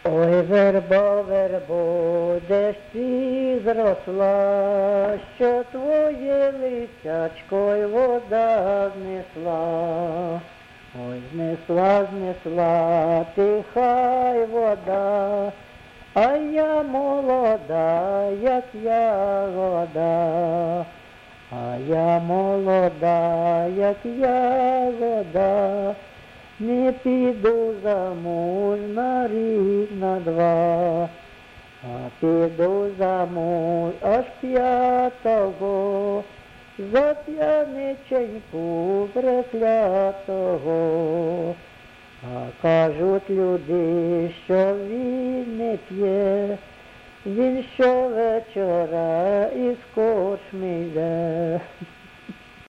Ой, вербо, вербо, де ж ти зросла, що твоє листячко й вода знесла. Ой, знесла, тихай вода, а я молода, як ягода, а я молода, як ягода. Не піду замуж на рік, на два, а піду замуж аж 5-го, за п'яниченьку преклятого. А кажуть люди, що він не п'є, він щовечора із корчми йде.